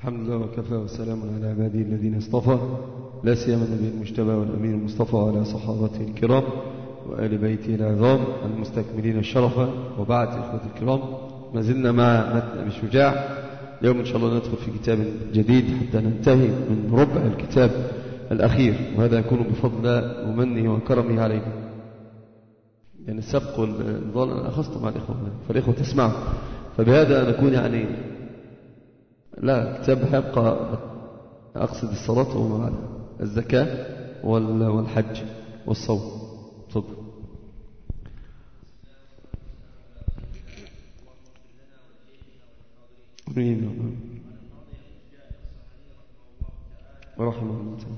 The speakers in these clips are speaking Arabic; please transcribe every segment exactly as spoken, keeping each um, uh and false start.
الحمد لله وكفى وسلام على عباده الذين اصطفى، لا سيما النبي المجتبى والأمين المصطفى وعلى صحابته الكرام وآل بيته العظام المستكملين الشرف. وبعد إخوة الكرام، ما زلنا مع متن أبي شجاع. اليوم إن شاء الله ندخل في كتاب جديد حتى ننتهي من ربع الكتاب الأخير، وهذا يكون بفضل الله ومنه وكرمه علينا. يعني السبق والنضال أنا أخذت مع الإخوة فالإخوة تسمعوا، فبهذا نكون يعني لا كتاب يبقى. أقصد الصلاة ومع الزكاة والحج والصوم. تفضل. ورحمه الله تعالى.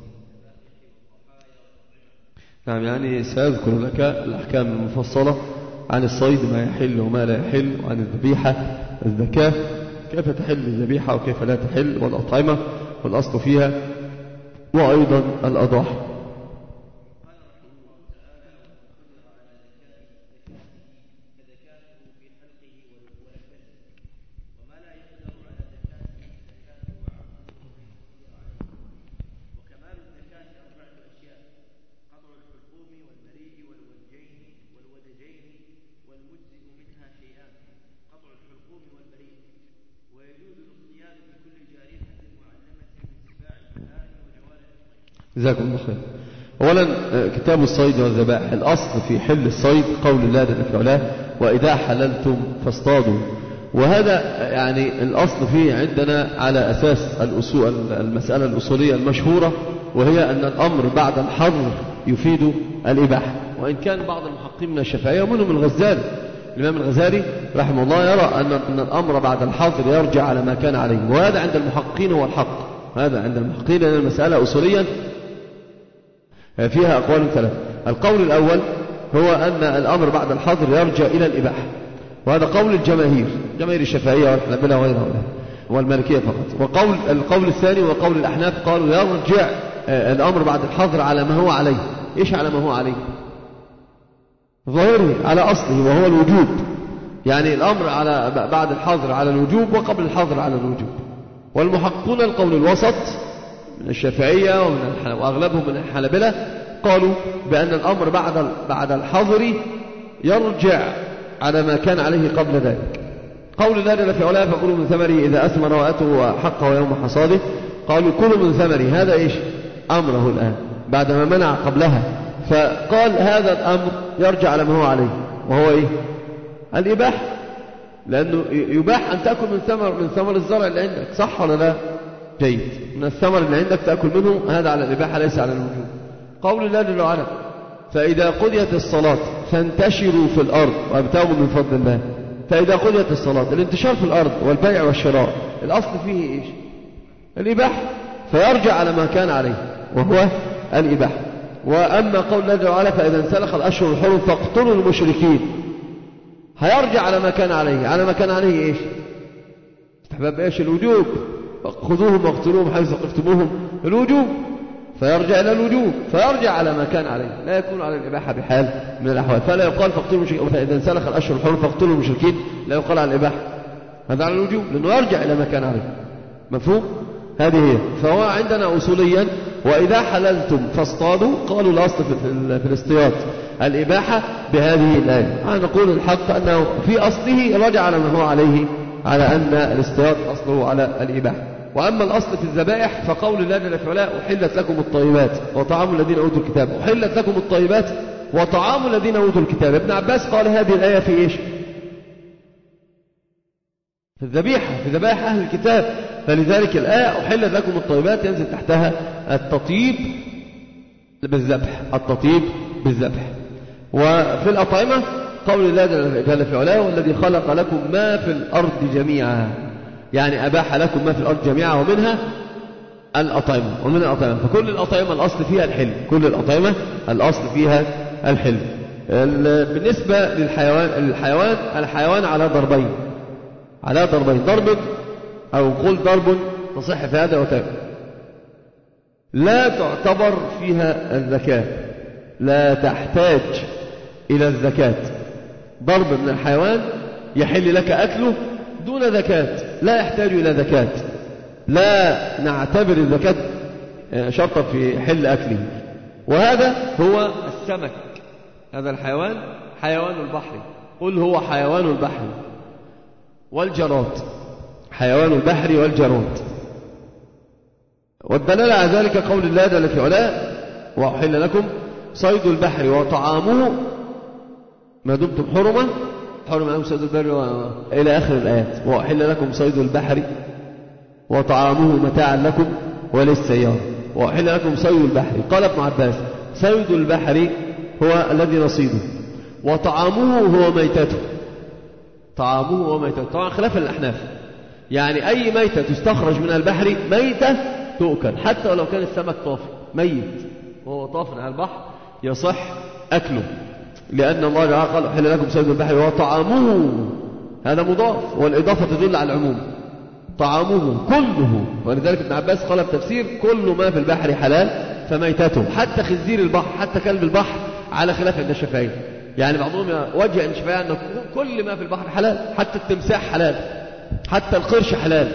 نعم، يعني سأذكر لك الأحكام المفصلة عن الصيد، ما يحل وما لا يحل، وعن الذبيحة الزكاة، كيف تحل الذبيحة وكيف لا تحل، والأطعمة والأصل فيها، وأيضا الأضاحي. جزاكم الله خير. أولا كتاب الصيد والذبائح، الأصل في حل الصيد قول الله جل في علاه: وإذا حللتم فاصطادوا. وهذا يعني الأصل فيه عندنا على أساس الأصول المسألة الأصولية المشهورة، وهي أن الأمر بعد الحظر يفيد الإباحة. وإن كان بعض المحققين من الشافعية ومنهم الغزالي، الإمام الغزالي رحمه الله يرى أن الأمر بعد الحظر يرجع على ما كان عليه، وهذا عند المحققين هو الحق. هذا عند المحققين لأن المسألة أصوليا فيها أقوال ثلاثة. القول الأول هو أن الأمر بعد الحظر يرجع إلى الإباحة، وهذا قول الجماهير، جماهير الشافعية والحنابلة وغيرها والمالكية فقط. وقول القول الثاني وقول الأحناف قالوا يرجع الأمر بعد الحظر على ما هو عليه. إيش على ما هو عليه؟ ظاهره على أصله وهو الوجوب، يعني الأمر على بعد الحظر على الوجوب وقبل الحظر على الوجوب. والمحققون القول الوسط من الشافعية ومن وأغلبهم من الحنابلة قالوا بأن الأمر بعد بعد الحظر يرجع على ما كان عليه قبل ذلك. قول ذلك في علاه: فكلوا من ثمره إذا أثمر وآتوا حقه يوم حصاده. قالوا كلوا من ثمره، هذا إيش أمره الآن بعدما منع قبلها، فقال هذا الأمر يرجع على ما هو عليه، وهو إيه؟ الإباحة، لأنه يباح أن تأكل من ثمر من ثمر الزرع اللي عندك، صح ولا لا؟ جيد، من الثمر اللي عندك تأكل منه، هذا على الإباحة ليس على الوجوب. قول الله جل وعلا: فإذا قضيت الصلاة فانتشروا في الأرض وابتغوا من فضل الله. فإذا قضيت الصلاة، الانتشار في الأرض والبيع والشراء الأصل فيه إيش؟ الإباحة، فيرجع على ما كان عليه وهو الإباحة. وأما قول الله جل وعلا: فإذا انسلخ الأشهر الحرم فاقتلوا المشركين، هيرجع على ما كان عليه. على ما كان عليه إيش؟ استحباب إيش؟ الوجوب. خذوهم واقتلوهم حيث ثقفتموهم، الوجوب، فيرجع إلى الوجوب، فيرجع على ما كان عليه، لا يكون على الإباحة بحال من الأحوال. فلا يقال فاقتلوا المشركين، فإذا انسلخ الأشهر الحرم فاقتلوا المشركين، لا يقال على الإباحة، هذا على الوجوب، لأنه يرجع إلى ما كان عليه. مفهوم؟ هذه هي. فهو عندنا أصوليا: وإذا حللتم فاصطادوا، قالوا الأصل في الاصطياد الإباحة بهذه الآية. أنا نقول الحق أنه في أصله رجع على ما هو عليه، على أن الاصطياد أصله على الإباحة. وأما الأصل في الذبائح فقول الله جل في علاه: أحلت لكم الطيبات وطعام الذين أوتوا الكتاب. أحلت لكم الطيبات وطعام الذين أوتوا الكتاب. ابن عباس قال هذه الآية في إيش؟ في الذبيحة، في ذبائح أهل الكتاب. فلذلك الآية أحلت لكم الطيبات ينزل تحتها التطيب بالذبح، التطيب بالذبح. وفي الأطعمة قول الله جل في علاه: والذي خلق لكم ما في الأرض جميعا، يعني أباح لكم ما في الأرض جميعا، ومنها الأطعمة، ومن الأطعمة. فكل الأطعمة الأصل فيها الحل، كل الأطعمة الأصل فيها الحل. بالنسبة للحيوان، الحيوان الحيوان على ضربين، على ضربين، ضرب أو قل ضرب تصح في هذا وتاك، لا تعتبر فيها الزكاة، لا تحتاج إلى الزكاة. ضرب من الحيوان يحل لك أكله دون زكاة، لا يحتاج إلى زكاة. لا نعتبر الزكاة شرطا في حل أكله. وهذا هو السمك، هذا الحيوان حيوان البحر، قل هو حيوان البحر والجراد، حيوان البحر والجراد. والدلالة على ذلك قول الله جل في علاه وأحل لكم صيد البحر وطعامه ما دمتم حرما، حرم لكم صيد البحر و... إلى آخر الآيات. وأحل لكم صيد البحر وطعامه متاعا لكم وللسيارة. وأحل لكم صيد البحر، قال ابن عباس صيد البحر هو الذي نصيده، وطعامه هو ميتته، طعامه هو ميتته، طبعا خلاف الأحناف، يعني أي ميتة تستخرج من البحر ميتة تؤكل، حتى ولو كان السمك طافي ميت وهو طاف على البحر يصح أكله، لأن الله تعالى قال أحل لكم صيد البحر وطعامه، هذا مضاف والإضافة تدل على العموم، طعامه كله. ولذلك ابن عباس قال التفسير كل ما في البحر حلال فميتته، حتى خنزير البحر، حتى كلب البحر، على خلاف عند الشافعية. يعني بعضهم وجه عند الشافعية أن كل ما في البحر حلال، حتى التمساح حلال، حتى القرش حلال،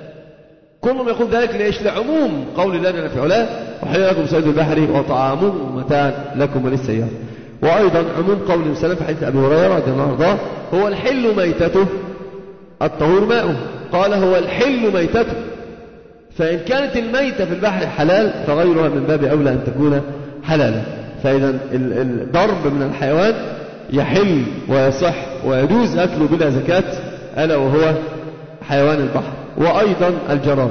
كلهم يقول ذلك ليش؟ لعموم قول الله جل في علاه وحل لكم صيد البحر وطعامه متاعا لكم وللسيارة. وأيضا عموم قول النبي صلى الله عليه وسلم في حديث أبي هريرة رضي الله عنه هو الحل ميتته الطهور ماؤه، قال هو الحل ميتته، فإن كانت الميتة في البحر حلال فغيرها من باب أولى أن تكون حلالا. فإذا الضرب من الحيوان يحل ويصح ويجوز أكله بلا زكاة، ألا وهو حيوان البحر. وأيضا الجراد،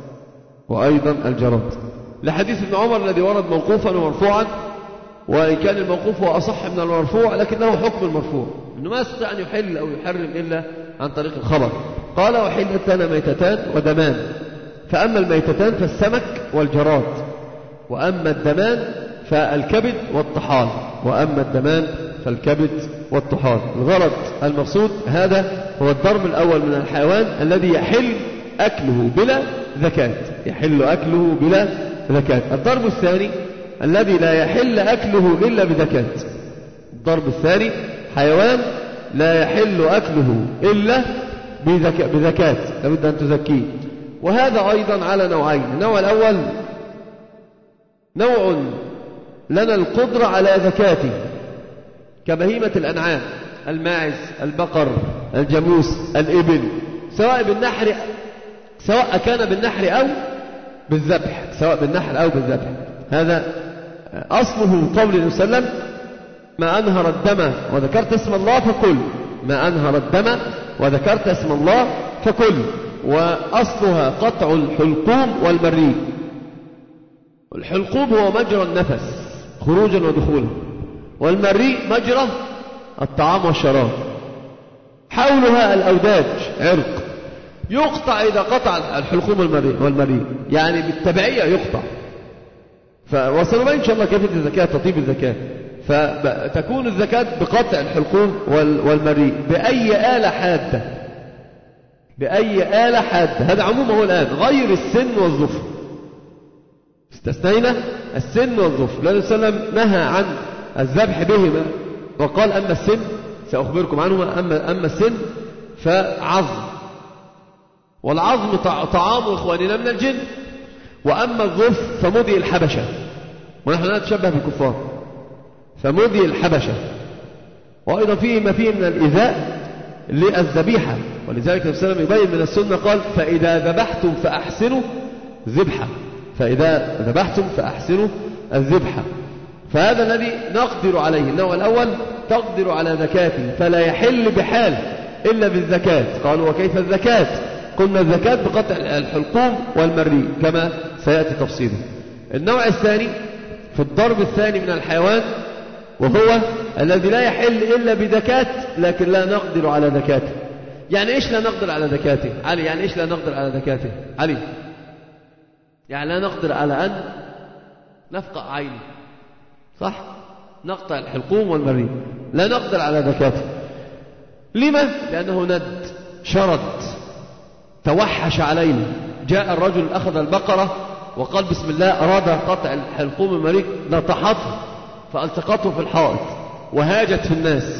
وأيضا الجراد لحديث ابن عمر الذي ورد موقوفا ومرفوعا، وإن كان الموقوف هو أصح من المرفوع لكنه حكم المرفوع، إنه ما يستطيع أن يحل أو يحرم إلا عن طريق الخبر. قال وحلت لنا ميتتان ودمان، فأما الميتتان فالسمك والجراد، وأما الدمان فالكبد والطحال، وأما الدمان فالكبد والطحال. الغرض المقصود هذا هو الضرب الأول من الحيوان الذي يحل أكله بلا زكاة، يحل أكله بلا زكاة. الضرب الثاني الذي لا يحل أكله إلا بزكاة، الضرب الثاني حيوان لا يحل أكله إلا بزكاة، لابد أن تزكيه. وهذا أيضا على نوعين، النوع الأول نوع لنا القدرة على زكاته كبهيمة الأنعام، الماعز، البقر، الجاموس، الإبل، سواء بالنحر سواء كان بالنحر أو بالذبح، سواء بالنحر أو بالذبح. هذا أصله قول النبي صلى الله عليه وسلم ما أنهر الدم وذكرت اسم الله فكل، ما أنهر الدم وذكرت اسم الله فكل. وأصلها قطع الحلقوم والمريء. الحلقوم هو مجرى النفس خروجا ودخولا، والمريء مجرى الطعام والشراب، حولها الأوداج عرق يقطع إذا قطع الحلقوم والمريء، يعني بالتبعية يقطع. فوصلوا إن شاء الله كيف الزكاة تطيب الزكاة، فتكون الزكاة بقطع الحلقوم والمريء بأي آلة حادة، بأي آلة حادة. هذا عمومه الآن غير السن والظفر، استثنينا السن والظفر، لأن صلى الله عليه وسلم نهى عن الذبح بهما وقال أما السن سأخبركم عنهما، أما, أما السن فعظم، والعظم طعام إخواننا من الجن، وأما الظفر فمضي الحبشة، ونحن لا نتشبه بالكفار، فمضي الحبشة. وأيضا فيه ما فيه من الإيذاء للذبيحة، ولذلك النبي صلى الله عليه وسلم يبين من السنة قال فإذا ذبحتم فأحسنوا ذبحة، فإذا ذبحتم فأحسنوا الذبحة. فهذا الذي نقدر عليه. النوع الأول تقدر على زكاته فلا يحل بحال إلا بالزكاة. قالوا وكيف الزكاة؟ قلنا الزكاة بقطع الحلقوم والمريء كما سيأتي تفصيله. النوع الثاني في الضرب الثاني من الحيوان، وهو الذي لا يحل إلا بزكاة لكن لا نقدر على زكاته. يعني إيش لا نقدر على زكاته؟ علي، يعني إيش لا نقدر على زكاته؟ علي، يعني لا نقدر على أن نفقع عينه، صح؟ نقطع الحلقوم والمريء، لا نقدر على زكاته. لما؟ لأنه ند، شرد، توحش علينا. جاء الرجل أخذ البقرة وقال بسم الله، أراد قطع الحلقوم والمريء، نطحته فالتقطه في الحائط وهاجت في الناس،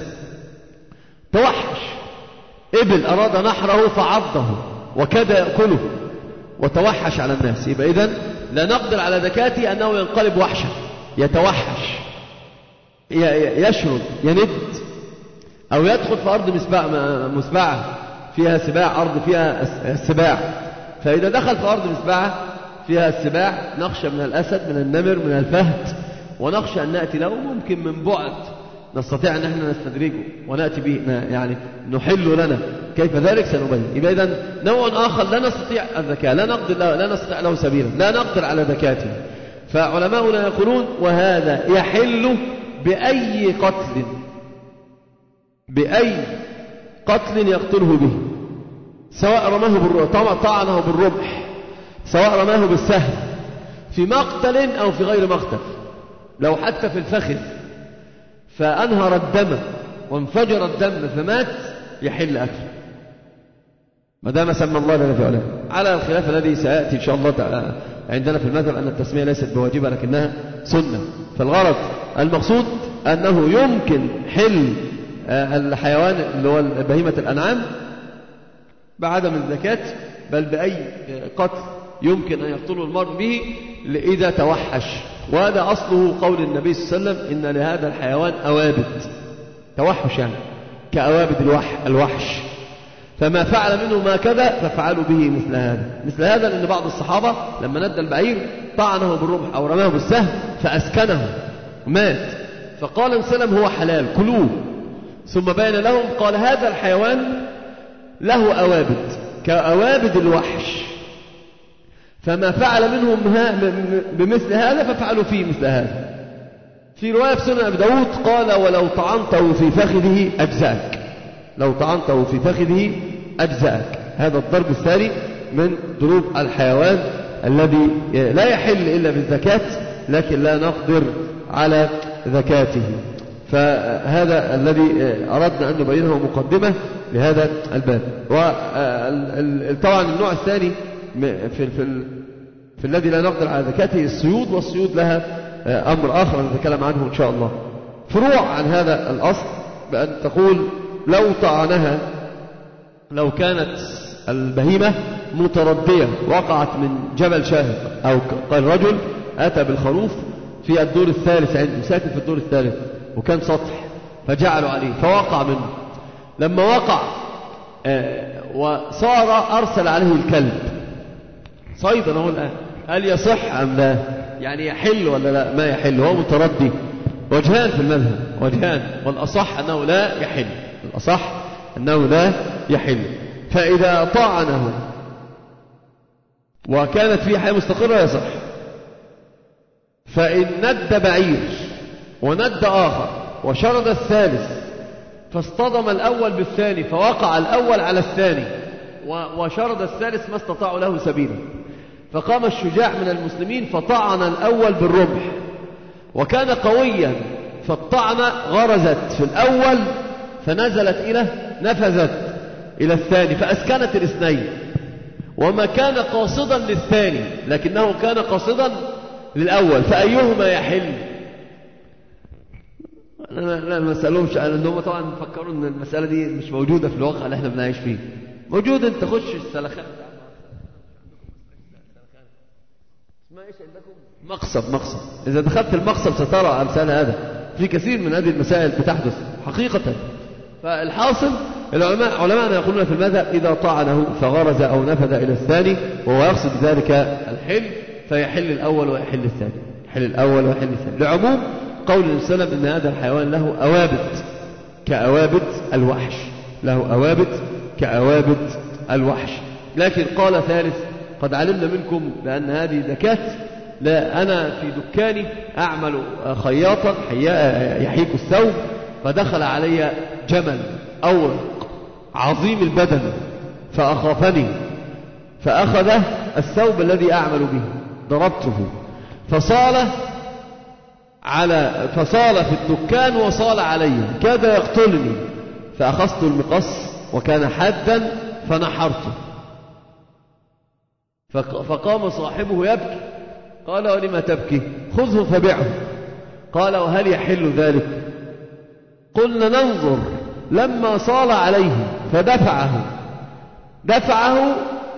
توحش. إبل أراد نحره فعضه وكاد يأكله، وتوحش على الناس. يبقى إذن لا نقدر على ذكاته أنه ينقلب وحشا، يتوحش، يشرد، يند، أو يدخل في أرض مسبعة فيها سباع، أرض فيها السباع. فإذا دخل في أرض مسبعة فيها السباع نخشى من الأسد، من النمر، من الفهد، ونخشى أن نأتي له ممكن من بعد نستطيع أن احنا نستدرجه ونأتي به، يعني نحل لنا. كيف ذلك سنبين. يبقى إذن نوع آخر لا نستطيع الذكاء، لا نقدر له، لا نستطيع له سبيلا، لا نقدر على ذكاته. فعلماؤنا يقولون وهذا يحل بأي قتل، بأي قتل يقتله به، سواء رماه بالرمح، طعنه بالرمح، سواء رماه بالسهم، في مقتل أو في غير مقتل. لو حتى في الفخذ فأنهر الدم وانفجر الدم فمات يحل أكله ما دام سمى الله لنا في علاه، على الخلاف الذي سيأتي إن شاء الله تعالى عندنا في المذهب أن التسمية ليست بواجبة لكنها سنة. فالغرض المقصود أنه يمكن حل الحيوان اللي هو بهيمة الأنعام بعدم الزكاة، بل بأي قتل يمكن أن يقتله المرء به إذا توحش. وهذا أصله قول النبي صلى الله عليه وسلم إن لهذا الحيوان أوابد، توحش يعني كأوابد الوح الوحش، فما فعل منه ما كذا ففعلوا به مثل هذا. مثل هذا لأن بعض الصحابة لما ندى البعير طعنه بالرمح أو رماه بالسهم فأسكنه مات، فقال انسلم هو حلال كلوه، ثم بين لهم قال هذا الحيوان له أوابد كأوابد الوحش، فما فعل منهم بمثل هذا ففعلوا فيه مثل هذا. في رواية في سنن أبي داود قال ولو طعنته في فخذه أجزاك، لو طعنته في فخذه أجزاك. هذا الضرب الثاني من ضروب الحيوان الذي لا يحل إلا بالزكاة لكن لا نقدر على زكاته. فهذا الذي أردنا أن نبينه مقدمة لهذا الباب. وطبعا النوع الثاني في, في, في الذي لا نقدر على زكاته الصيود، والصيود لها أمر آخر نتكلم عنه إن شاء الله. فروع عن هذا الأصل بأن تقول لو طعنها، لو كانت البهيمة متردية وقعت من جبل شاهق، أو قال رجل أتى بالخروف في الدور الثالث عنده، ساكن في الدور الثالث وكان سطح فجعلوا عليه فوقع منه، لما وقع آه وصار أرسل عليه الكلب صيدا هو الآن، هل يصح أم لا؟ يعني يحل ولا لا؟ ما يحل، هو متردي. وجهان في المذهب، وجهان، والأصح أنه لا يحل، الأصح أنه لا يحل. فإذا طعنه وكانت فيه حياة مستقرة يصح. فإن ند بعير وند آخر وشرد الثالث فاصطدم الأول بالثاني فوقع الأول على الثاني وشرد الثالث ما استطاعوا له سبيلا، فقام الشجاع من المسلمين فطعن الأول بالرمح وكان قويا، فالطعنة غرزت في الأول فنزلت إلى نفذت إلى الثاني فأسكنت الاثنين، وما كان قاصدا للثاني لكنه كان قاصدا للأول، فأيهما يحل؟ لا لا ما سألهمش، لأنهم طبعا فكروا أن المسألة دي مش موجودة في الواقع اللي احنا بنعيش فيه. موجود، انت خش السلخان اسمها ايش عندكم؟ مقصب. مقصب إذا دخلت المقصب سترى أمثال هذا في كثير من هذه المسائل بتحدث حقيقة. فالحاصل العلماء علماءنا يقولون في المذهب إذا طعنه فغرز أو نفذ إلى الثاني وهو يقصد ذلك الحل فيحل الأول ويحل الثاني، يحل الأول ويحل الثاني، لعموم قول النبي صلى الله عليه وسلم إن هذا الحيوان له أوابد كأوابد الوحش، له أوابد كأوابد الوحش. لكن قال ثالث قد علمنا منكم بأن هذه زكاة، لا أنا في دكاني أعمل خياطا يحيك الثوب فدخل علي جمل أورق عظيم البدن فأخافني فأخذ الثوب الذي أعمل به ضربته فصال على فصال في الدكان وصال علي كاد يقتلني، فأخذت المقص وكان حادا فنحرته، فقام صاحبه يبكي قال ولما تبكي؟ خذه فبعه. قال وهل يحل ذلك؟ قلنا ننظر. لما صال عليه فدفعه دفعه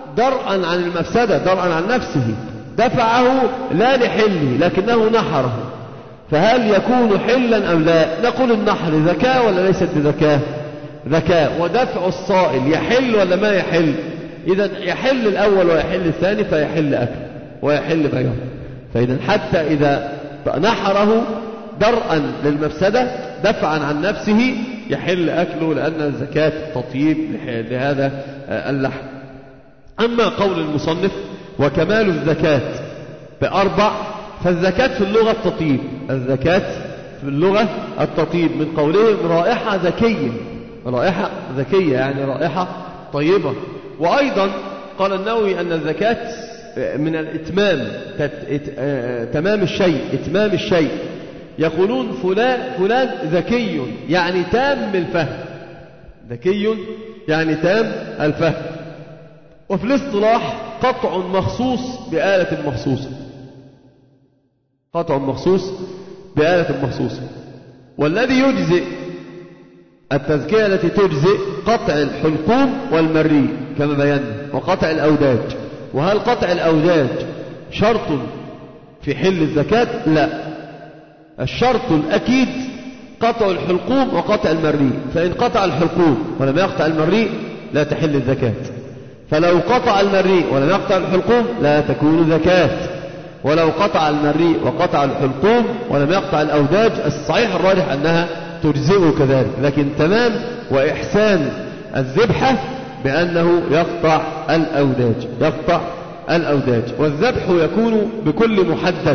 درءا عن المفسدة، درءا عن نفسه، دفعه لا لحله لكنه نحره، فهل يكون حلا أم لا؟ نقول النحر ذكاء ولا ليست بذكاء؟ ذكاء. ودفع الصائل يحل ولا ما يحل؟ إذا يحل الأول ويحل الثاني، فيحل أكل ويحل بيعه. فإذا حتى إذا نحره درءا للمفسدة دفعا عن نفسه يحل أكله، لأن الزكاة تطيب لهذا اللحم. أما قول المصنف وكمال الزكاة بأربع، فالزكاة في اللغة التطيب، الزكاة في اللغة التطيب، من قولهم رائحة ذكية، رائحة ذكية يعني رائحة طيبة. وأيضا قال النووي أن الزكاة من الإتمام، تمام الشيء، إتمام الشيء. يقولون فلان فلان ذكي يعني تام الفهم، ذكي يعني تام الفهم. وفي الاصطلاح قطع مخصوص بآلة مخصوصة، قطع مخصوص بآلة مخصوصة. والذي يجزئ التزكية التي تجزئ قطع الحلقوم والمري كما بينا، وقطع الأوداج. وهل قطع الأوداج شرط في حل الزكاة؟ لا، الشرط الأكيد قطع الحلقوم وقطع المري. فإن قطع الحلقوم ولم يقطع المري لا تحل الزكاة، فلو قطع المري ولم يقطع الحلقوم لا تكون زكاة، ولو قطع المري وقطع الحلقوم ولم يقطع الأوداج الصحيح الراجح أنها تجزئه كذلك. لكن تمام وإحسان الذبحة بأنه يقطع الأوداج، يقطع الأوداج. والذبح يكون بكل محدد،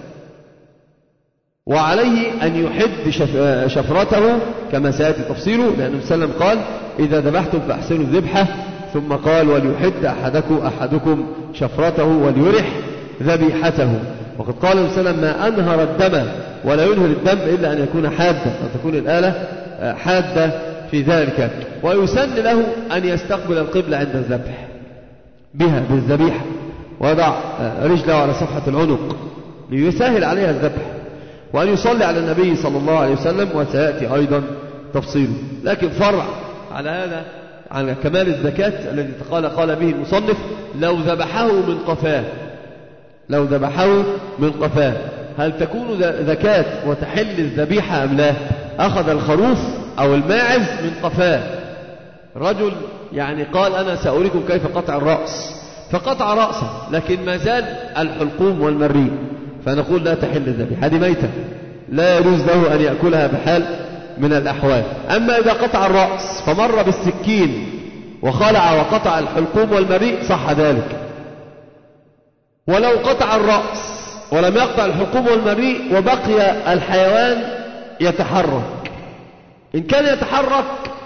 وعليه أن يحد شفرته كما سيأتي تفصيله، لأنه سلم قال إذا ذبحتم فأحسنوا الذبحة، ثم قال وليحد أحدكم أحدكم شفرته وليرح ذبيحته. وقد قال سلم ما أنهر الدم ولا ينهر الدم إلا أن يكون حادا، أن تكون الآلة حادة في ذلك. ويسن له أن يستقبل القبلة عند الذبح بها بالذبيحة، ويضع رجله على صفحة العنق ليسهل عليها الذبح، وأن يصلي على النبي صلى الله عليه وسلم، وسيأتي أيضا تفصيله. لكن فرع على هذا على كمال الزكاة الذي قال قال به المصنف لو ذبحه من قفاه، لو ذبحه من قفاه هل تكون زكاة وتحل الذبيحة أم لا؟ أخذ الخروف أو الماعز من قفاه، رجل يعني قال أنا سأريكم كيف قطع الرأس، فقطع رأسه لكن ما زال الحلقوم والمري، فنقول لا تحل الذبيحة، هذه ميتة لا يجوز له أن يأكلها بحال من الأحوال. أما إذا قطع الرأس فمر بالسكين وخلع وقطع الحلقوم والمري صح ذلك. ولو قطع الرأس ولم يقطع الحلقوم والمري وبقي الحيوان يتحرك، إن كان يتحرك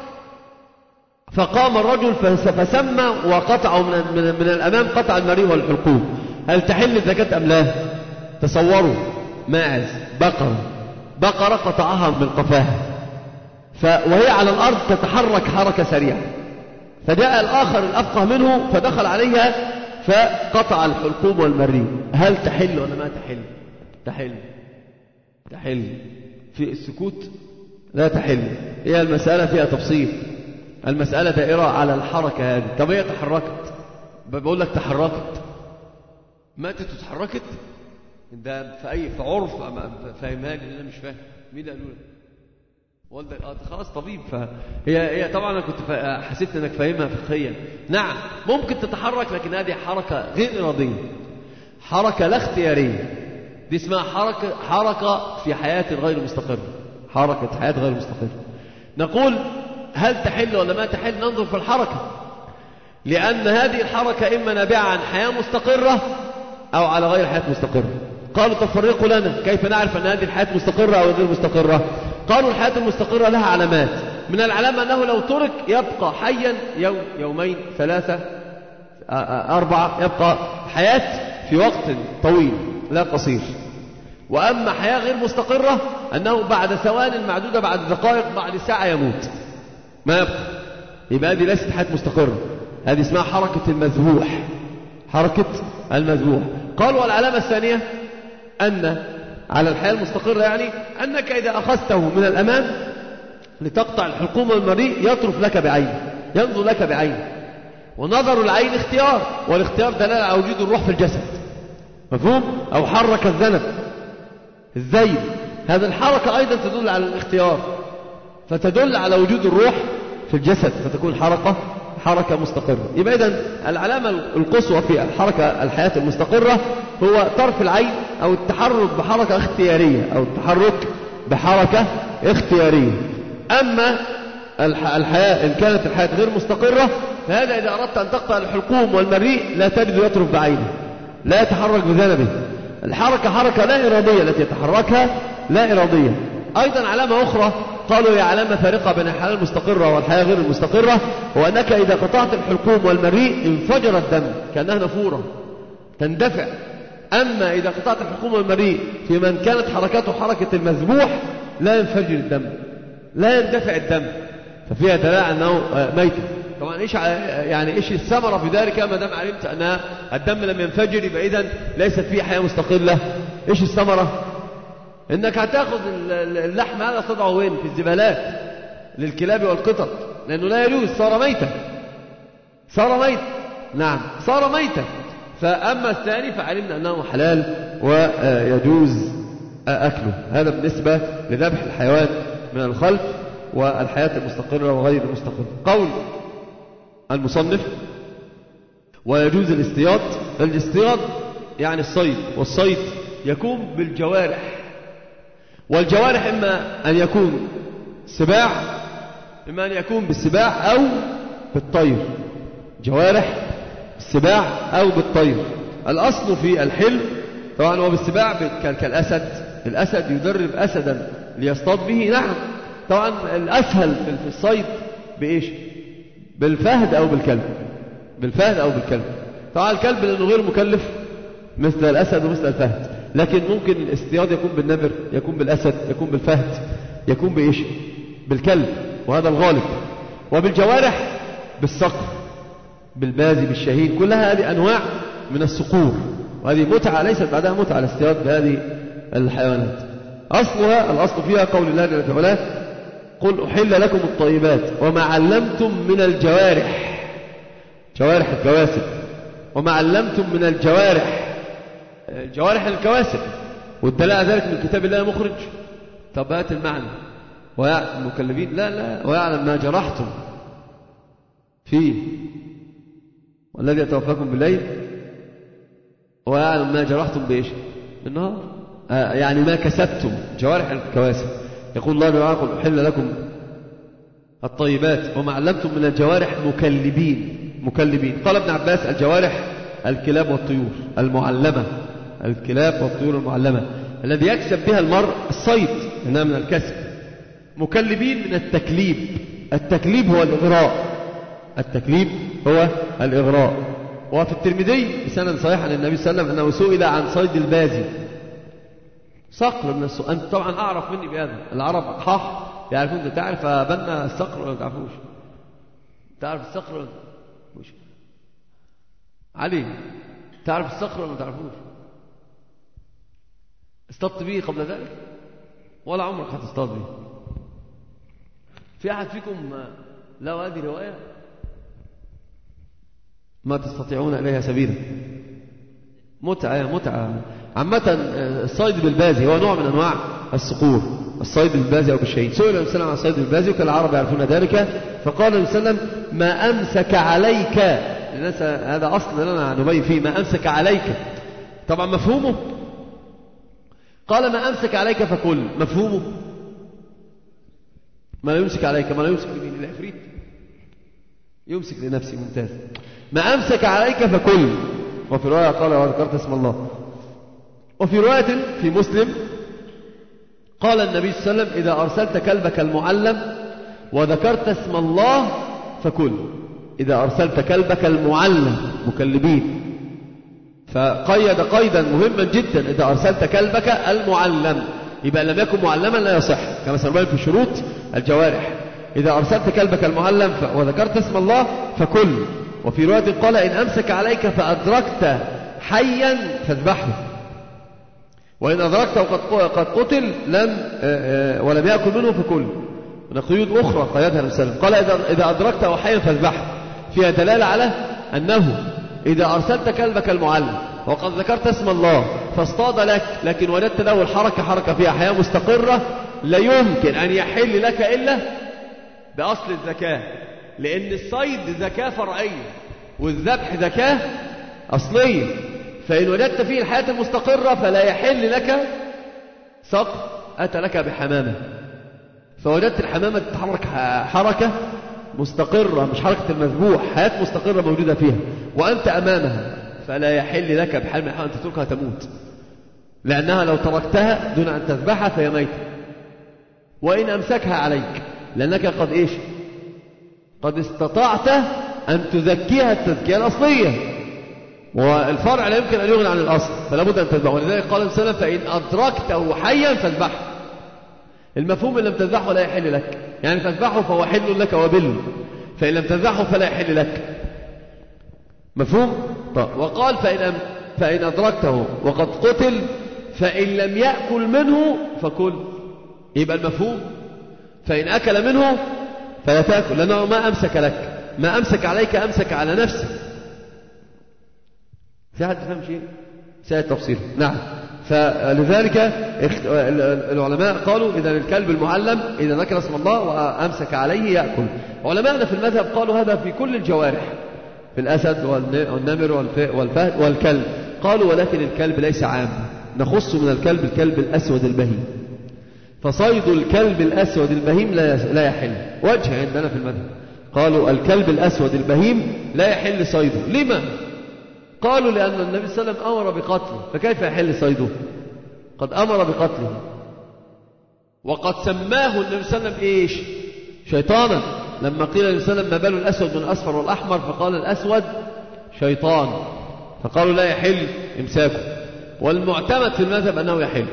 فقام الرجل فسمى وقطعه من, من, من الأمام، قطع المري والحلقوم، هل تحل الزكاة أم لا؟ تصوروا ماعز بقرة بقرة قطعها من قفاها، وهي على الأرض تتحرك حركة سريعة، فجاء الآخر الأفقه منه فدخل عليها فقطع الحلقوم والمري، هل تحل ولا ما تحل؟ تحل تحل في السكوت لا تحل. هي المسألة فيها تفصيل، المسألة دائرة على الحركة هذه. طب هي تحركت، بقول لك تحركت، ماتت وتحركت، ده في أي في عرف فاهمها لي أنا مش فاهم مين اللي قالوا لك والدك؟ اه خلاص طبيب. فهي هي طبعا انا كنت حسيت انك فاهمها فقهيا. نعم ممكن تتحرك، لكن هذه حركه غير اراديه، حركه لا اختياريه، دي اسمها حركه حركه في حياه غير مستقره، حركه حياه غير مستقره. نقول هل تحل ولا ما تحل؟ ننظر في الحركه، لان هذه الحركه اما نابعه عن حياه مستقره او على غير حياه مستقره. قالوا تفرقوا لنا كيف نعرف ان هذه الحياه مستقره او غير مستقره؟ قالوا الحياة المستقرة لها علامات، من العلامة أنه لو ترك يبقى حيا يوم يومين ثلاثة أربعة، يبقى حياة في وقت طويل لا قصير. وأما حياة غير مستقرة أنه بعد ثوان معدودة، بعد دقائق، بعد ساعة يموت ما يبقى، يبقى هذه ليست حياة مستقرة، هذه اسمها حركة المذبوح، حركة المذبوح. قالوا العلامة الثانية أن على الحياة المستقرة يعني أنك إذا أخذته من الأمام لتقطع الحلقوم والمري يطرف لك بعينه، ينظر لك بعينه، ونظر العين اختيار، والاختيار دلالة على وجود الروح في الجسد، مفهوم؟ أو حرك الذنب الزيد، هذه الحركة أيضا تدل على الاختيار، فتدل على وجود الروح في الجسد، فتكون حركة حركة مستقرة. يبقى إذن العلامة القصوى في الحركة الحياة المستقرة هو طرف العين أو التحرك بحركة اختيارية أو التحرك بحركة اختيارية. أما الحياة إن كانت الحياة غير مستقرة فهذا إذا أردت أن تقطع الحلقوم والمريء لا تجد يطرف بعينه، لا يتحرك بذنبه، الحركة حركة لا إرادية التي يتحركها لا إرادية. أيضا علامة أخرى قالوا هي علامة فارقة بين الحياة المستقرة والحياة غير المستقرة، هو أنك إذا قطعت الحلقوم والمريء انفجر الدم كأنها نافورة تندفع. أما إذا قطعت الحلقوم والمريء في من كانت حركاته حركة المذبوح لا ينفجر الدم، لا يندفع الدم، ففيها دلالة أنه ميت. طبعا إيش يعني إيش الثمرة في ذلك؟ ما دام علمت أن الدم لم ينفجر يبقى إذن ليست فيه حياة مستقلة. إيش الثمرة؟ إنك هتاخذ اللحم هذا تضعه وين؟ في الزبالات للكلاب والقطط، لأنه لا يجوز، صار ميتا، صار ميت، نعم صار ميتا. فأما الثاني فعلمنا أنه حلال ويجوز أكله. هذا بالنسبة لذبح الحيوان من الخلف والحياة المستقرة وغير المستقرة. قول المصنف ويجوز الاصطياد. الاصطياد يعني الصيد، والصيد يكون بالجوارح، والجوارح إما أن يكون سباع، إما أن يكون بالسباع أو بالطير، جوارح السباع أو بالطير. الأصل في الحل طبعا هو بالسباع كالأسد، الأسد يدرب أسدا ليصطاد به، نعم طبعا الأسهل في الصيد بإيش؟ بالفهد أو بالكلب، بالفهد أو بالكلب. طبعا الكلب لأنه غير مكلف مثل الأسد ومثل الفهد، لكن ممكن الاصطياد يكون بالنمر، يكون بالأسد، يكون بالفهد، يكون بإيش؟ بالكلب، وهذا الغالب. وبالجوارح بالصقر، بالبازي، بالشهيد، كلها هذه أنواع من الصقور، وهذه متعة ليست بعدها متعة الاصطياد بهذه الحيوانات. أصلها الأصل فيها قول الله جل في علاه قل أحل لكم الطيبات وما علمتم من الجوارح، جوارح الكواسب، وما علمتم من الجوارح، جوارح الكواسب، والدلاء ذلك من كتاب الله مخرج. طب هات المعنى ويعلم المكلفين، لا لا ويعلم ما جرحتم فيه والذي يتوفاكم بالليل ويعلم ما جرحتم بإيش؟ بالنهار، آه يعني ما كسبتم، جوارح الكواسب. يقول الله تعالى قل أحل لكم الطيبات وما علمتم من الجوارح مكلبين، مكلبين. قال ابن عباس الجوارح الكلاب والطيور المعلمة، الكلاب والطيور المعلمة الذي يكسب بها المرء الصيد، إنها من الكسب. مكلبين من التكليب، التكليب هو الإغراء، التكليب هو الإغراء. وفي الترمذي بسند صحيح عن النبي صلى الله عليه وسلم أنه سئل عن صيد البازي، صقر من السؤال. أنت طبعا أعرف مني بهذا، العرب أقحاح يعرفون. أنت تعرف بنا الصقر ولا ما تعرفوش؟ تعرف الصقر ولا مش علي؟ تعرف الصقر ولا ما تعرفوش؟ اصطدت به قبل ذلك ولا عمرك هتصطاد به؟ في أحد فيكم له هذه رواية؟ ما تستطيعون إليها سبيلا. متعة متعة عامة. الصيد بالبازي هو نوع من أنواع الصقور، الصيد بالبازي أو بالشهيد. سئل النبي صلى الله عليه وسلم عن الصيد بالبازي وكان العرب يعرفون ذلك، فقال النبي صلى الله عليه وسلم ما أمسك عليك، للناس هذا أصل لنا نبين فيه، ما أمسك عليك. طبعا مفهومه قال ما أمسك عليك فكل، مفهومه ما لا يمسك عليك، ما لا يمسك لمين؟ العفريت يمسك لنفسه، ممتاز. ما أمسك عليك فكل. وفي رواية قال وذكرت اسم الله. وفي رواية في مسلم قال النبي صلى الله عليه وسلم إذا أرسلت كلبك المعلم وذكرت اسم الله فكل. إذا أرسلت كلبك المعلم، مكلبين، فقيد قيدا مهما جدا، إذا أرسلت كلبك المعلم، يبقى لم يكن معلما لا يصح، كما سنبين في شروط الجوارح. إذا أرسلت كلبك المعلم وذكرت اسم الله فكل. وفي رواية قال إن أمسك عليك فأدركت حيا فاذبحه، وإن أدركته قد قتل لم ولم يأكل منه فكل. هنا قيود أخرى قيدها النبي صلى الله عليه وسلم، قال إذا أدركته حيا فاذبحه، فيها دلالة على أنه إذا أرسلت كلبك المعلم وقد ذكرت اسم الله فاصطاد لك، لكن وجدت له الحركة حركة فيها حياة مستقرة، لا يمكن أن يحل لك إلا بأصل الزكاة، لأن الصيد زكاة فرعية والذبح زكاة أصلية. فإن وجدت فيه الحياة المستقرة فلا يحل لك صقر. أتى لك بحمامة فوجدت الحمامة تتحرك حركة مستقرة، مش حركة المذبوح، حياة مستقرة موجودة فيها وأنت أمامها، فلا يحل لك بحال من الحال أن تتركها تموت، لأنها لو تركتها دون أن تذبحها فهي ميتة. وإن أمسكها عليك لأنك قد إيش قد استطعت أن تزكيها التزكية الأصلية، والفرع لا يمكن أن يغني عن الأصل، فلا بد أن تذبحه. ولذلك قال السلام فإن أدركته حيا فاذبحه. المفهوم إن لم تذبحه لا يحل لك، يعني تذبحه فهو حل لك وبل، فإن لم تذبحه فلا يحل لك. مفهوم؟ طيب. وقال فإن, فإن أدركته وقد قتل فإن لم يأكل منه فكل. يبقى المفهوم فإن أكل منه فلا تأكل، لأنه ما أمسك لك، ما أمسك عليك أمسك على نفسه. في حد فهم شيء؟ سيد تفصيله. نعم. فلذلك العلماء قالوا إذا الكلب المعلم إذا ذكر اسم الله وأمسك عليه يأكل. علماءنا في المذهب قالوا هذا في كل الجوارح، في الأسد والنمر والفهد والكلب. قالوا ولكن الكلب ليس عام، نخص من الكلب الكلب الأسود البهيم، فصيد الكلب الأسود البهيم لا يحل. وجه عندنا في المذهب قالوا الكلب الأسود البهيم لا يحل صيده. لما؟ قالوا لأن النبي صلى الله عليه وسلم أمر بقتله، فكيف يحل صيده؟ قد أمر بقتله، وقد سماه النبي صلى الله عليه وسلم إيش؟ شيطانا. لما قيل النبي صلى الله عليه وسلم ما بال الأسود من الأصفر والأحمر فقال الأسود شيطان، فقالوا لا يحل إمساكه. والمعتمد في المذهب أنه يحل،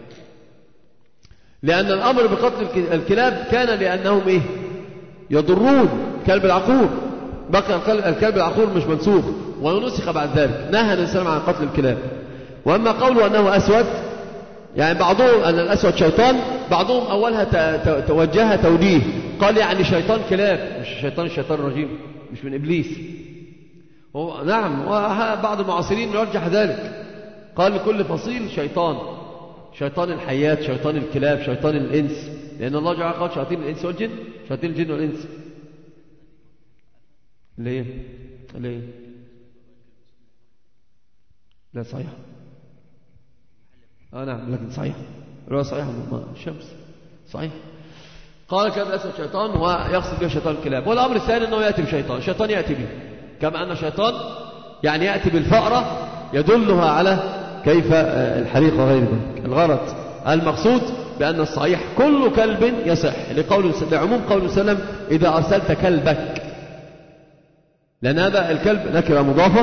لأن الأمر بقتل الكلاب كان لأنهم إيه؟ يضرون كلب العقور. بقي الكلب العقور مش منسوخ ونسخ بعد ذلك، نهى النبي صلى الله عليه وسلم عن قتل الكلاب. وأما قوله أنه أسود، يعني بعضهم أن الأسود شيطان، بعضهم أولها توجه توجيه قال يعني شيطان كلاب، مش شيطان الشيطان الرجيم، مش من إبليس. هو نعم، وبعض المعاصرين يرجح ذلك، قال لكل فصيل شيطان، شيطان الحيات، شيطان الكلاب، شيطان الإنس، لأن الله جعل قال شياطين الإنس والجن، شياطين الجن والإنس. ليه؟ ليه؟ لا صحيح. آه نعم، لكن صحيح، رواية صحيحة من الشمس، صحيح. قال كان الأسود شيطان ويقصد به شيطان الكلاب. والأمر الثاني أنه يأتي بشيطان، شيطان يأتي به، كما أن شيطان يعني يأتي بالفأرة يدلها على كيف الحريق وغير ذلك. الغرض المقصود بأن الصحيح كل كلب يصح، لقول لعموم قول سلم إذا أرسلت كلبك، لأن هذا الكلب نكرة مضافة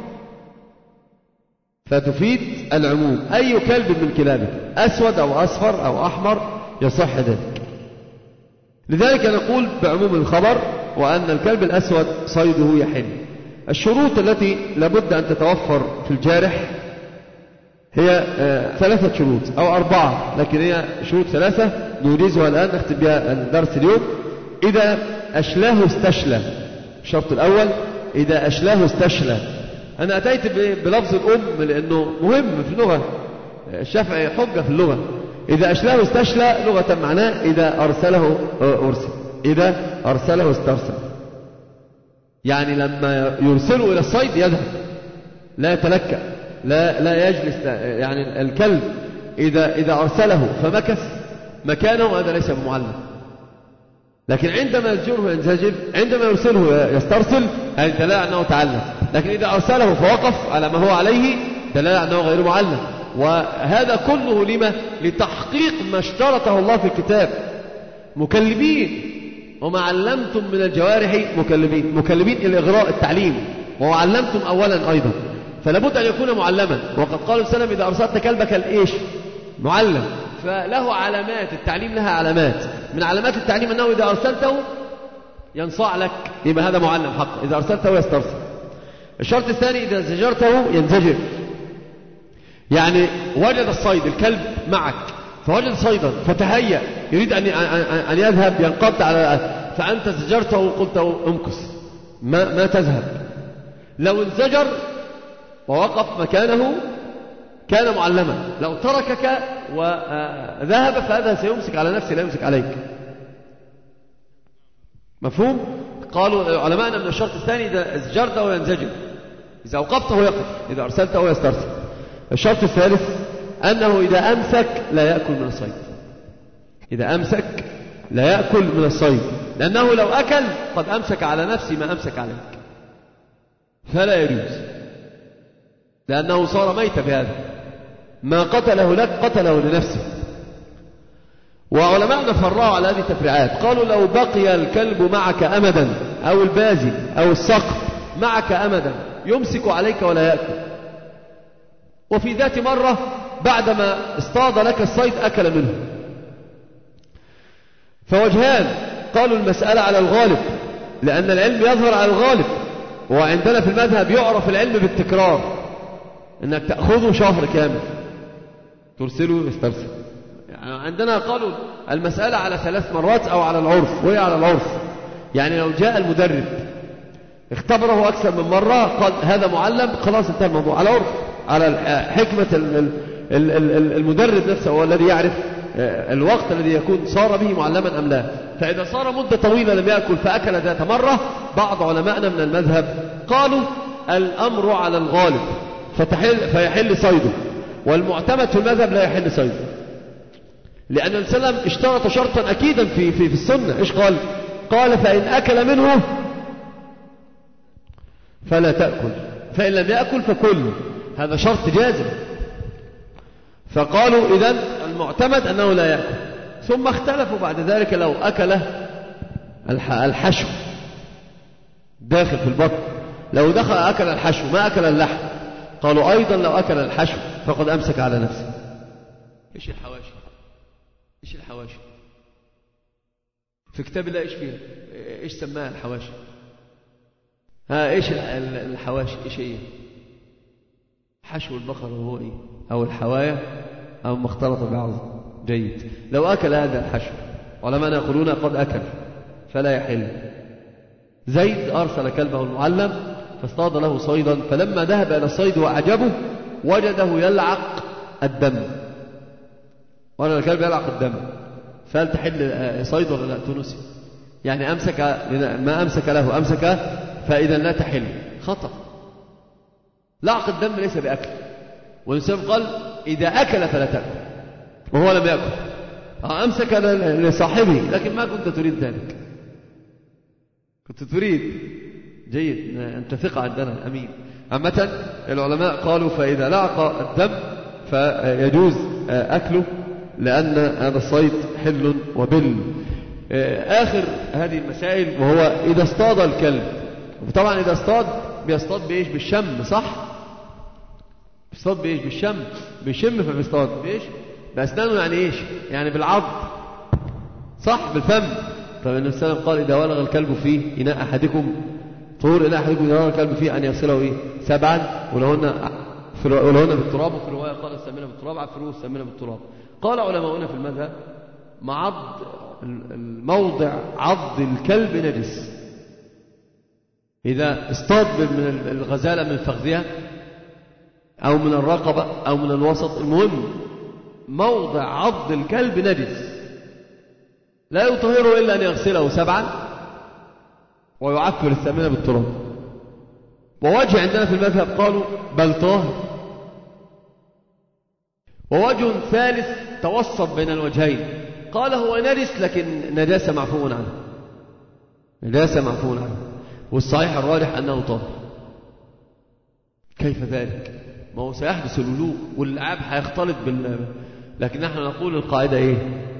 فتفيد العموم. أي كلب من كلابك أسود أو أصفر أو أحمر يصح ذلك. لذلك نقول بعموم الخبر وأن الكلب الأسود صيده يحل. الشروط التي لابد أن تتوفر في الجارح هي ثلاثة شروط أو أربعة، لكن هي شروط ثلاثة نوجزها الآن نختم بها الدرس اليوم. إذا أشلاه استشلى، الشرط الأول إذا أشلاه استشلى. أنا أتيت بلفظ الأم لأنه مهم في اللغة، الشافعي حجة في اللغة. إذا أشلاه استشلى لغة معناه إذا أرسله أرسل، إذا أرسله استرسل، يعني لما يرسله إلى الصيد يذهب لا يتلكأ، لا لا يجلس. يعني الكلب إذا إذا أرسله فمكث مكانه هذا ليس بمعلم، لكن عندما يزجره ينزجر، عندما يرسله يسترسل هذه دلالة أنه تعلم. لكن إذا أرسله فوقف على ما هو عليه دلالة أنه غير معلم. وهذا كله لما؟ لتحقيق ما اشترطه الله في الكتاب. مكلبين، وما علمتم من الجوارح مكلبين، مكلبين الإغراء التعليم، وعلمتم أولا أيضا، فلابد أن يكون معلما. وقد قال السلام إذا أرسلت كلبك الإيش؟ معلم، فله علامات، التعليم لها علامات. من علامات التعليم أنه إذا أرسلته ينصاع لك، يبقى هذا معلم حق. إذا أرسلته يسترسل. الشرط الثاني إذا زجرته ينزجر، يعني وجد الصيد، الكلب معك فوجد صيدا فتهيأ يريد أن أن يذهب ينقض على، فأنت زجرته وقلت امكث، ما, ما تذهب. لو انزجر ووقف مكانه كان معلما، لو تركك وذهب فهذا سيمسك على نفسه لا يمسك عليك. مفهوم؟ قالوا علماءنا من الشرط الثاني إذا ازجرته ينزجر، إذا أوقفته يقف، إذا أرسلته يسترسل. الشرط الثالث أنه إذا أمسك لا يأكل من الصيد، إذا أمسك لا يأكل من الصيد، لأنه لو أكل قد أمسك على نفسه ما أمسك عليك، فلا يجوز، لأنه صار ميتا بهذا، ما قتله لك قتله لنفسه. وعلماءنا فرعوا على هذه التفريعات، قالوا لو بقي الكلب معك أمدا أو البازي أو الصقر معك أمدا يمسك عليك ولا يأكل، وفي ذات مرة بعدما اصطاد لك الصيد أكل منه. فوجهان، قالوا المسألة على الغالب، لأن العلم يظهر على الغالب، وعندنا في المذهب يعرف العلم بالتكرار، انك تأخذه شهر كامل ترسله يسترسل. يعني عندنا قالوا المسألة على ثلاث مرات أو على العرف، وهي على العرف. يعني لو جاء المدرب اختبره أكثر من مرة قال هذا معلم، خلاص انتهى الموضوع. على عرف، على حكمة المدرب نفسه هو الذي يعرف الوقت الذي يكون صار به معلما أم لا. فإذا صار مدة طويلة لم يأكل فأكل ذات مرة، بعض علماءنا من المذهب قالوا الأمر على الغالب فتحل فيحل صيده، والمعتمد في المذهب لا يحل صيده، لأن النبي صلى الله عليه وسلم اشترط شرطا أكيدا في, في, في السنة. إيش قال؟ قال فإن أكل منه فلا تأكل، فإن لم يأكل فكل، هذا شرط جازم. فقالوا إذن المعتمد أنه لا يأكل. ثم اختلفوا بعد ذلك لو أكل الحشو داخل في البطن، لو دخل أكل الحشو ما أكل اللحم، قالوا أيضا لو أكل الحشو فقد أمسك على نفسه. إيش الحواشي؟ إيش الحواشي؟ في كتاب الله إيش فيها؟ إيش سماها الحواشي؟ ها إيش الحواشي؟ إيش هي؟ حشو البقر هو إيه؟ أو الحوايا أو ما اختلط بعض. جيد. لو أكل هذا الحشو علماء يقولون قد أكل فلا يحل. زيد أرسل كلبه المعلم فاصطاد له صيدا، فلما ذهب إلى الصيد وأعجبه وجده يلعق الدم، وأنا الكلب يلعق الدم، فهل تحل صيد ولا لا؟ تونسي يعني أمسك ما أمسك له أمسك، فإذا لا تحل. خطأ. لعق الدم ليس بأكل، والإنسان قال إذا أكل فلا تأكل وهو لم يأكل. أمسك لصاحبه لكن ما كنت تريد ذلك، كنت تريد. جيد، أنت ثقة عندنا أمين. عامة العلماء قالوا فإذا لعق الدم فيجوز أكله، لأن هذا الصيد حل وبل. آخر هذه المسائل وهو إذا اصطاد الكلب. وطبعا إذا اصطاد بيصطاد بإيش؟ بالشم، صح؟ بيصطاد بإيش؟ بالشم، بيشم فبيصطاد بإيش؟ بأسنانه. يعني إيش؟ يعني بالعض، صح؟ بالفم. طب النبي صلى الله عليه وسلم قال إذا ولغ الكلب في إناء أحدكم طهور إناء أحدكم إذا ولغ الكلب فيه أن يغسله إيه؟ سبعا ولهن ولهن بالتراب، وفي رواية قال استعملها بالتراب، عفروه استعملها بالتراب. قال علماؤنا في المذهب معض الموضع عض الكلب نجس. إذا اصطاد من الغزالة من فخذها أو من الرقبة أو من الوسط، المهم موضع عض الكلب نجس، لا يطهره إلا أن يغسله سبعا ويعفر الثامنة بالتراب. ووجه عندنا في المذهب قالوا بل طاهر. ووجه ثالث توسط بين الوجهين، قال هو نجس لكن نجاسة معفو عنه، نجاسة معفو عنه، والصحيح الراجح أنه طاهر. كيف ذلك؟ ما هو سيحدث الولوغ واللعاب هيختلط بال، لكن نحن نقول القاعدة إيه؟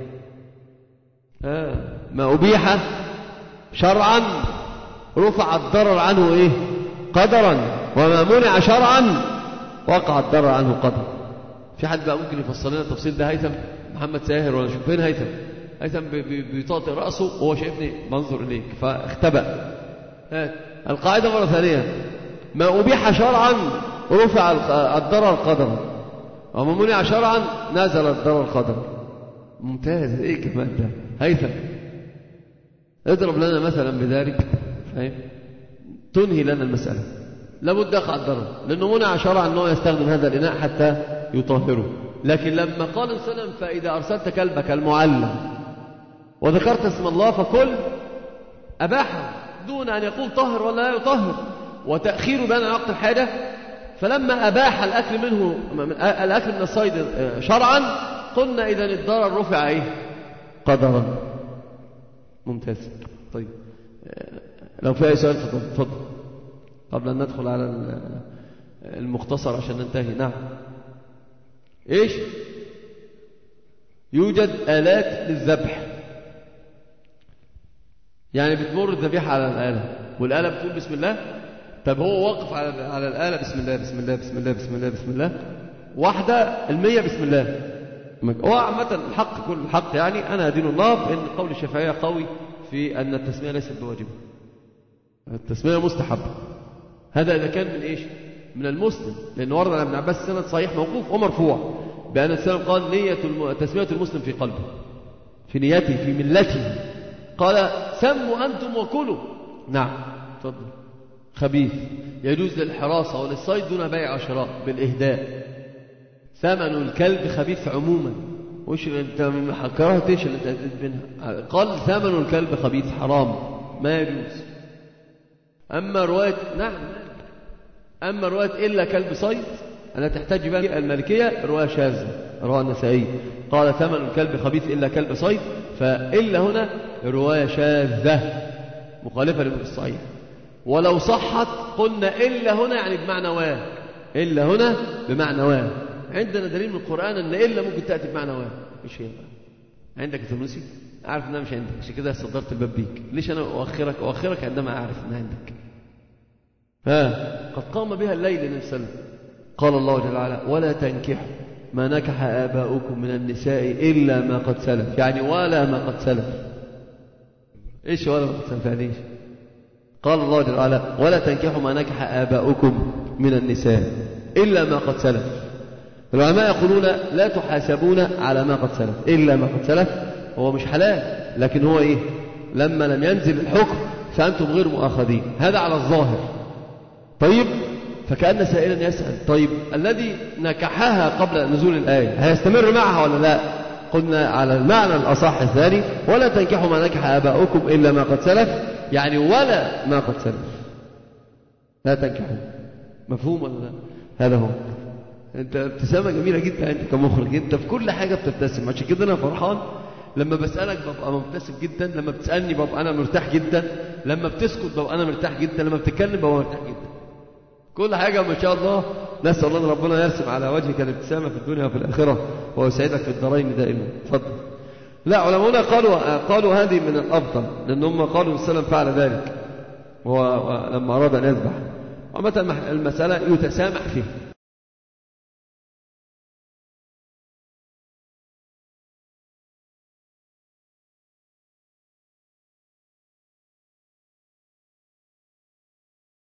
آه. ما أبيح شرعا رفع الضرر عنه إيه؟ قدرا، وما منع شرعا وقع الضرر عنه قدرا. في حد بقى ممكن يفصل لنا التفصيل ده؟ هيثم محمد ساهر ولا شوف فين هيثم؟ هيثم بيطاطئ رأسه وهو شايفني منظر إليك فاختبأ. آه. القاعدة مرة ثانية، ما أبيح شرعا رفع الضرر قدرا، وما منع شرعا نزل الضرر قدرا. ممتاز. ايه كمان ده؟ هيثم اضرب لنا مثلا بذلك. فاهم؟ تنهي لنا المسألة. لابد يقع الضرر، لأنه منع شرعا أنه يستخدم هذا الإناء حتى يطهره. لكن لما قال صلى الله عليه وسلم فإذا أرسلت كلبك المعلم وذكرت اسم الله فكل، أباحه دون أن يقول طهر ولا لا يطهر، وتأخير بين وقت الحاجة. فلما أباح الأكل منه الأكل من الصيد شرعا قلنا إذا الضرر رفع إيه؟ قدرا. ممتاز. طيب لو في أي سؤال تفضل قبل أن ندخل على المختصر عشان ننتهي. نعم. إيش؟ يوجد آلات للذبح، يعني بتمر الذبيحة على الآلة والآلة بتقول بسم الله. طب هو واقف على على الآلة بسم الله بسم الله بسم الله بسم الله بسم الله واحدة المية بسم الله. هو عامة الحق كل الحق، يعني أنا أدين الله بأن قول الشافعية قوي في أن التسمية ليست بواجبة، التسمية مستحب. هذا إذا كان من إيش؟ من المسلم، لأن ورد عن ابن عباس سند صحيح موقوف ومرفوع بأن السلام قال نية الم... تسمية المسلم في قلبه، في نيته، في ملته. قال سموا أنتم وكلوا. نعم تفضل. خبيث يجوز للحراسة وللصيد دون بيع وشراء بالإهداء. ثمن الكلب خبيث عموما. وش انت كرهت ايش اللي تأديت منها؟ قال ثمن الكلب خبيث حرام ما يجوز. أما رواية نعم أما رواية إلا كلب صيد أنا تحتاج بها المالكية رواية شاذة رواه النسائي قال ثمن الكلب خبيث إلا كلب صيد، فإلا هنا رواية شاذة مخالفة للصحيح. ولو صحت قلنا إلا هنا يعني بمعنى واه، إلا هنا بمعنى واه. عندنا دليل من القرآن أن إلا ممكن تأتي بمعنى واه. مش هي بقى عندك تونسي؟ أعرف أنها مش عندك، عشان كده صدرت الباب بيك. ليش أنا أؤخرك أؤخرك عندما أعرف أنها عندك؟ ها قد قام بها الليل النبي صلى الله عليه وسلم. قال الله جل وعلا ولا تنكحوا ما نكح آباؤكم من النساء إلا ما قد سلف، يعني ولا ما قد سلف. إيش ولا ما قد سلف يعني إيش؟ قال الله جل وعلا ولا تنكحوا ما نكح آباؤكم من النساء إلا ما قد سلف. العلماء يقولون لا تحاسبون على ما قد سلف، إلا ما قد سلف هو مش حلال، لكن هو إيه؟ لما لم ينزل الحكم فأنتم غير مؤاخذين. هذا على الظاهر. طيب فكأن سائلا يسأل طيب الذي نكحها قبل نزول الآية هيستمر معها ولا لا؟ قلنا على المعنى الأصح الثاني ولا تنكحوا ما نكح آباؤكم إلا ما قد سلف، يعني ولا ما قد سلف لا تنكحوا. مفهوم ولا لا؟ هذا هو. انت ابتسامة جميلة جدا انت كمخرج، انت في كل حاجة بتبتسم، عشان كده انا فرحان. لما بسألك ببقى مبتسم جدا، لما بتسألني ببقى انا مرتاح جدا، لما بتسكت ببقى انا مرتاح جدا، لما بتتكلم ببقى مرتاح جدا. كل حاجة ما شاء الله. نسأل الله ان ربنا يرسم على وجهك الابتسامة في الدنيا وفي الآخرة ويسعدك في الدارين دائما. تفضل. لا علماؤنا قالوا قالوا هذه من الأفضل، لأن هم قالوا السلام فعل ذلك وهو لما أراد أن يذبح. ومتى المسألة يتسامح فيه،